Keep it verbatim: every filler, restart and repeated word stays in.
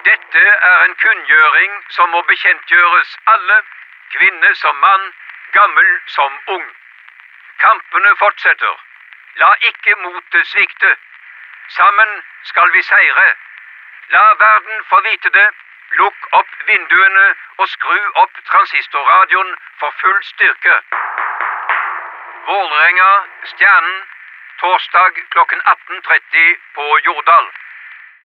Dette er en kunngjøring som må bekjentgjøres alle, kvinne som mann, gammel som ung. Kampene fortsetter. La ikke motet svikte. Sammen skal vi seire. La verden få vite det. Lukk opp vinduene og skru opp transistorradioen for full styrke. Vålerenga, Stjernen, torsdag klokken atten tretti på Jordal.